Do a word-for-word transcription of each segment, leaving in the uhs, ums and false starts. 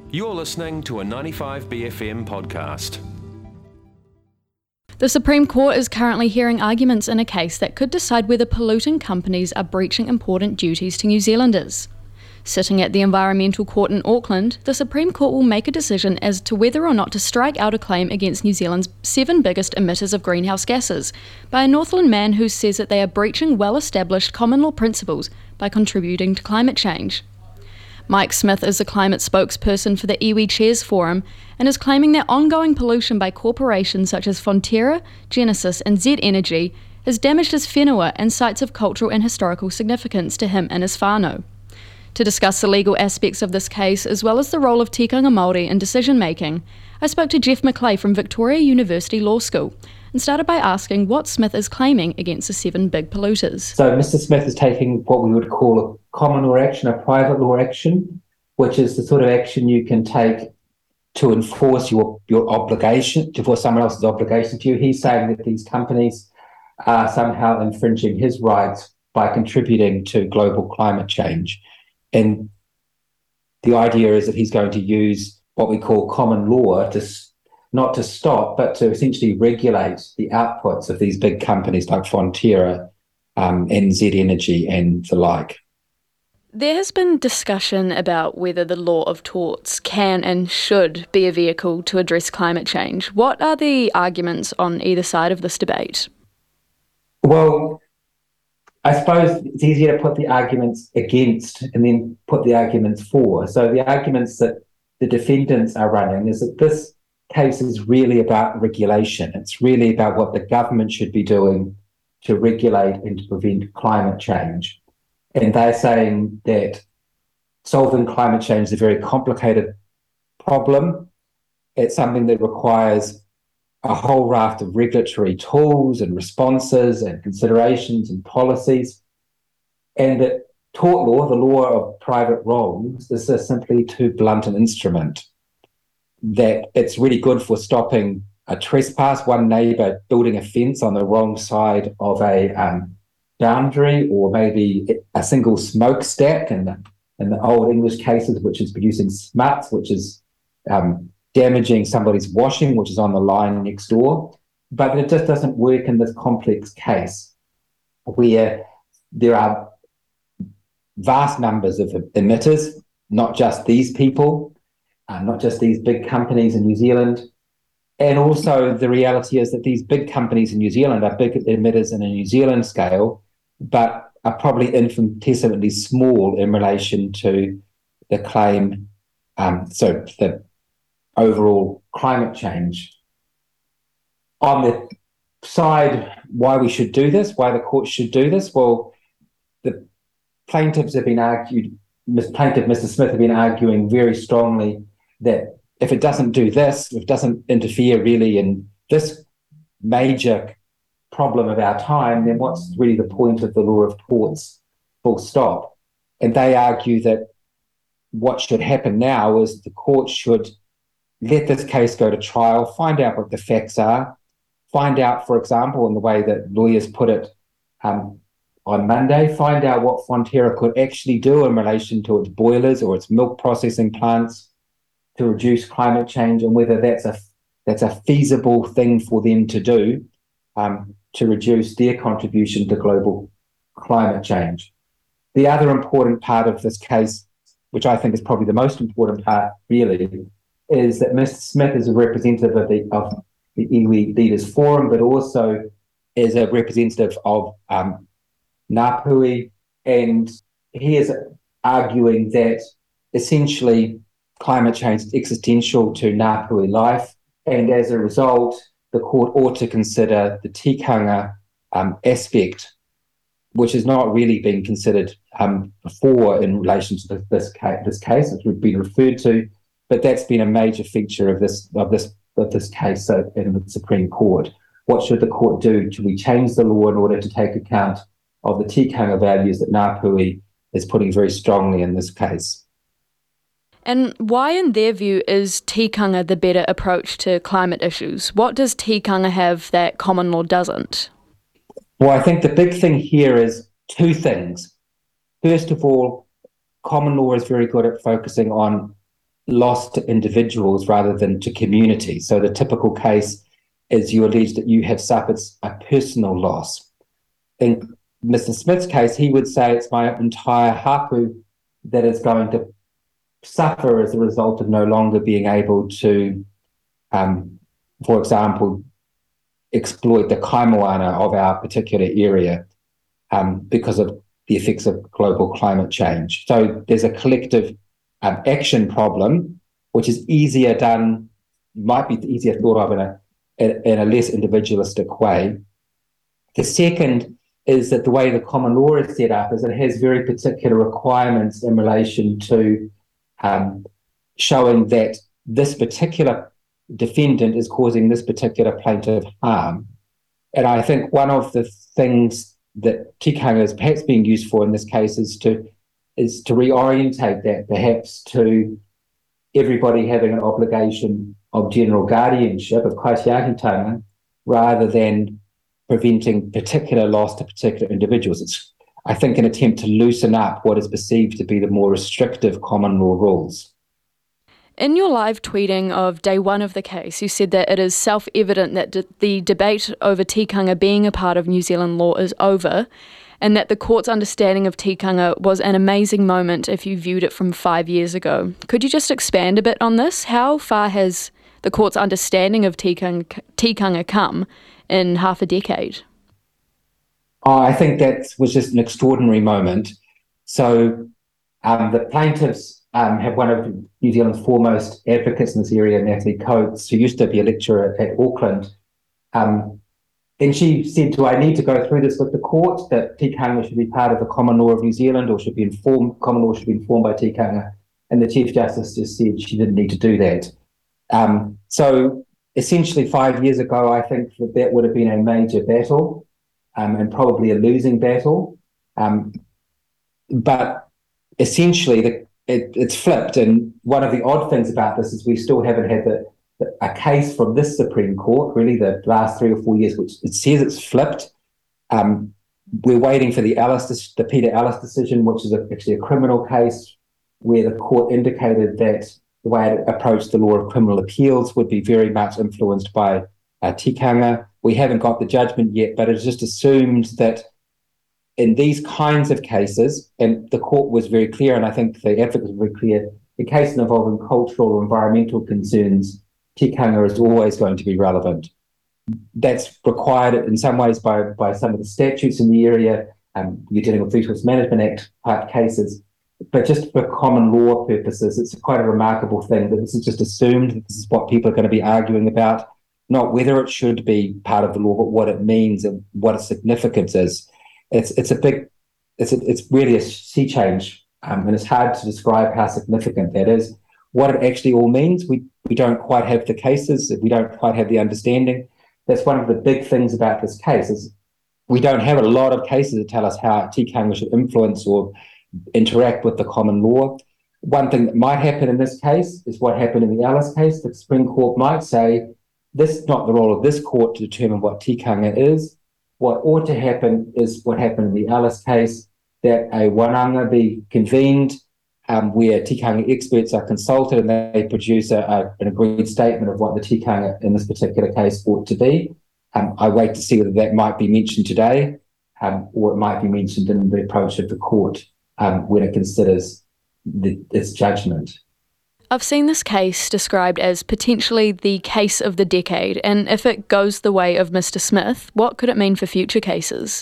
You're listening to a ninety-five B F M podcast. The Supreme Court is currently hearing arguments in a case that could decide whether polluting companies are breaching important duties to New Zealanders. Sitting at the Environmental Court in Auckland, the Supreme Court will make a decision as to whether or not to strike out a claim against New Zealand's seven biggest emitters of greenhouse gases by a Northland man who says that they are breaching well-established common law principles by contributing to climate change. Mike Smith is the climate spokesperson for the Iwi Chairs Forum and is claiming that ongoing pollution by corporations such as Fonterra, Genesis and Z Energy has damaged his whenua and sites of cultural and historical significance to him and his whānau. To discuss the legal aspects of this case, as well as the role of tikanga Māori in decision-making, I spoke to Jeff McLay from Victoria University Law School and started by asking what Smith is claiming against the seven big polluters. So Mister Smith is taking what we would call a common law action, a private law action, which is the sort of action you can take to enforce your, your obligation, to enforce someone else's obligation to you. He's saying that these companies are somehow infringing his rights by contributing to global climate change. And the idea is that he's going to use what we call common law to not to stop, but to essentially regulate the outputs of these big companies like Fonterra, um, and Z Energy and the like. There has been discussion about whether the law of torts can and should be a vehicle to address climate change. What are the arguments on either side of this debate? Well, I suppose it's easier to put the arguments against and then put the arguments for. So the arguments that the defendants are running is that this case is really about regulation. It's really about what the government should be doing to regulate and to prevent climate change. And they're saying that solving climate change is a very complicated problem. It's something that requires a whole raft of regulatory tools and responses and considerations and policies, and that tort law, the law of private wrongs, is a simply too blunt an instrument, that it's really good for stopping a trespass, one neighbour building a fence on the wrong side of a um, boundary, or maybe a single smokestack in the, in the old English cases, which is producing smuts, which is um, damaging somebody's washing, which is on the line next door. But it just doesn't work in this complex case where there are vast numbers of emitters, not just these people, uh, not just these big companies in New Zealand. And also the reality is that these big companies in New Zealand are big emitters in a New Zealand scale, but are probably infinitesimally small in relation to the claim, um, so the overall climate change. On the side, why we should do this, why the court should do this, well, the plaintiffs have been argued, plaintiff Mister Smith have been arguing very strongly that if it doesn't do this, if it doesn't interfere really in this major problem of our time, then what's really the point of the law of torts, full stop? And they argue that what should happen now is the court should let this case go to trial, find out what the facts are, find out, for example, in the way that lawyers put it um, on Monday, find out what Fonterra could actually do in relation to its boilers or its milk processing plants to reduce climate change, and whether that's a that's a feasible thing for them to do um, to reduce their contribution to global climate change. The other important part of this case, which I think is probably the most important part really, is that Mister Smith is a representative of the, of the Iwi Leaders Forum, but also is a representative of um, Ngāpuhi, and he is arguing that essentially climate change is existential to Ngāpuhi life, and as a result, the court ought to consider the tikanga um, aspect, which has not really been considered um, before in relation to this case, this case, which we've been referred to, but that's been a major feature of this of this of this case so, in the Supreme Court. What should the court do? Should we change the law in order to take account of the tikanga values that Ngāpuhi is putting very strongly in this case? And why, in their view, is tikanga the better approach to climate issues? What does tikanga have that common law doesn't? Well, I think the big thing here is two things. First of all, common law is very good at focusing on loss to individuals rather than to community. So the typical case is you allege that you have suffered a personal loss. In Mister Smith's case, he would say it's my entire hapu that is going to suffer as a result of no longer being able to, um, for example, exploit the kaimoana of our particular area um, because of the effects of global climate change. So there's a collective um, action problem, which is easier done, might be easier thought of in a, in a less individualistic way. The second is that the way the common law is set up is it has very particular requirements in relation to um, showing that this particular defendant is causing this particular plaintiff harm. And I think one of the things that tikanga is perhaps being used for in this case is to is to reorientate that perhaps to everybody having an obligation of general guardianship of kaitiakitanga rather than preventing particular loss to particular individuals. It's, I think, an attempt to loosen up what is perceived to be the more restrictive common law rules. In your live tweeting of day one of the case, you said that it is self-evident that d- the debate over tikanga being a part of New Zealand law is over, and that the court's understanding of tikanga was an amazing moment if you viewed it from five years ago. Could you just expand a bit on this? How far has the court's understanding of tikanga, tikanga come in half a decade? Oh, I think that was just an extraordinary moment. So um, the plaintiffs um, have one of New Zealand's foremost advocates in this area, Natalie Coates, who used to be a lecturer at Auckland. Um, and she said to, I need to go through this with the court, that tikanga should be part of the common law of New Zealand or should be informed, common law should be informed by tikanga. And the Chief Justice just said she didn't need to do that. Um, so essentially five years ago, I think that that would have been a major battle um, and probably a losing battle. Um, but essentially the, it, it's flipped. And one of the odd things about this is we still haven't had the, the, a case from this Supreme Court, really the last three or four years, which it says it's flipped. Um, we're waiting for the Ellis, the Peter Ellis decision, which is a, actually a criminal case where the court indicated that the way it approached the law of criminal appeals would be very much influenced by uh, tikanga. We haven't got the judgment yet, but it's just assumed that in these kinds of cases, and the court was very clear, and I think the advocates were very clear, the cases involving cultural or environmental concerns, tikanga is always going to be relevant. That's required in some ways by, by some of the statutes in the area. Um, you're dealing with Resource Management Act type cases. But just for common law purposes, it's quite a remarkable thing that this is just assumed that this is what people are going to be arguing about, not whether it should be part of the law, but what it means and what its significance is. It's it's a big, it's a, it's really a sea change, um, and it's hard to describe how significant that is. What it actually all means, we we don't quite have the cases, we don't quite have the understanding. That's one of the big things about this case is we don't have a lot of cases that tell us how tikanga should influence or interact with the common law. One thing that might happen in this case is what happened in the Ellis case. The Supreme Court might say, this is not the role of this court to determine what tikanga is. What ought to happen is what happened in the Ellis case, that a wānanga be convened um, where tikanga experts are consulted and they produce a, a, an agreed statement of what the tikanga in this particular case ought to be. Um, I wait to see whether that might be mentioned today um, or it might be mentioned in the approach of the court Um, when it considers the, its judgment. I've seen this case described as potentially the case of the decade, and if it goes the way of Mister Smith, what could it mean for future cases?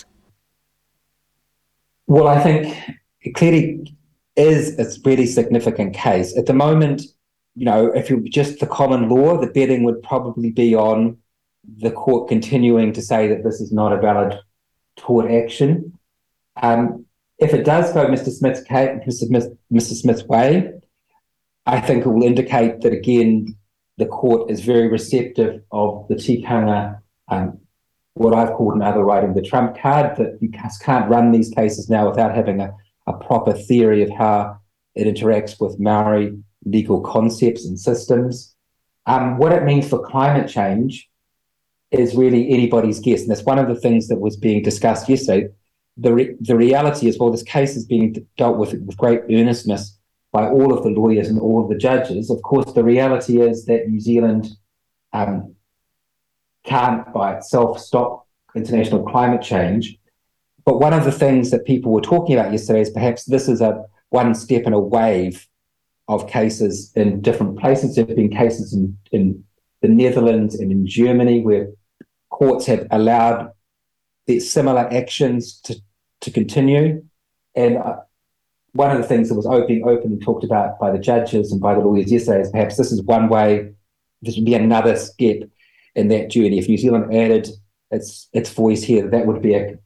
Well, I think it clearly is a really significant case. At the moment, you know, if you just the common law, the betting would probably be on the court continuing to say that this is not a valid tort action. Um, If it does go Mister Smith's case, Mister Smith, Mister Smith's way, I think it will indicate that again the court is very receptive of the tikanga, um, what I've called in other writing the trump card, that you just can't run these cases now without having a, a proper theory of how it interacts with Maori legal concepts and systems. Um, what it means for climate change is really anybody's guess, and that's one of the things that was being discussed yesterday. The, re- the reality is, well, this case is being dealt with with great earnestness by all of the lawyers and all of the judges. Of course, the reality is that New Zealand um, can't by itself stop international climate change. But one of the things that people were talking about yesterday is perhaps this is a one step in a wave of cases in different places. There have been cases in, in the Netherlands and in Germany where courts have allowed similar actions to, to continue. And uh, one of the things that was being openly talked about by the judges and by the lawyers yesterday is perhaps this is one way, this would be another step in that journey. If New Zealand added its its voice here, that would be a,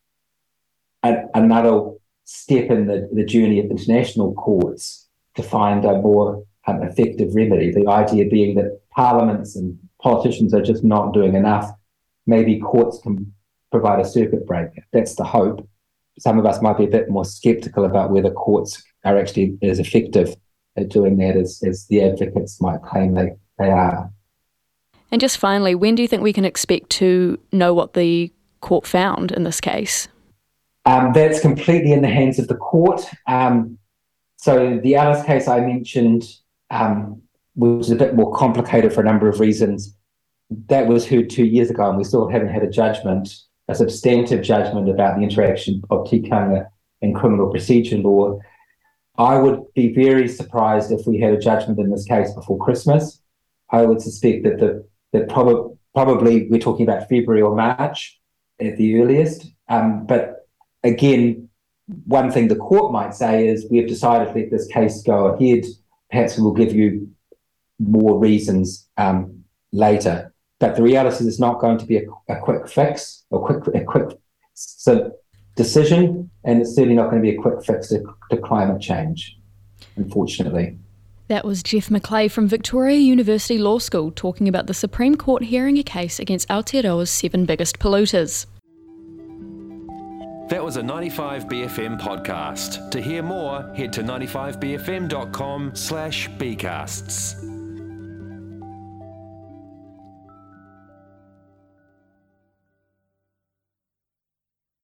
a another step in the, the journey of international courts to find a more um, effective remedy. The idea being that parliaments and politicians are just not doing enough. Maybe courts can provide a circuit breaker. That's the hope. Some of us might be a bit more sceptical about whether courts are actually as effective at doing that as, as the advocates might claim they, they are. And just finally, when do you think we can expect to know what the court found in this case? Um, that's completely in the hands of the court. Um, so the Alice case I mentioned, um, which is a bit more complicated for a number of reasons, that was heard two years ago and we still haven't had a judgment, a substantive judgment about the interaction of tikanga and criminal procedure law. I would be very surprised if we had a judgment in this case before Christmas. I would suspect that the that prob- probably we're talking about February or March at the earliest. Um, but again, one thing the court might say is we've decided to let this case go ahead. Perhaps we will give you more reasons um, later. But the reality is it's not going to be a, a quick fix, or quick a quick so decision, and it's certainly not going to be a quick fix to, to climate change, unfortunately. That was Jeff Macleay from Victoria University Law School talking about the Supreme Court hearing a case against Aotearoa's seven biggest polluters. That was a ninety-five B F M podcast. To hear more, head to ninety-five b f m dot com slash bcasts.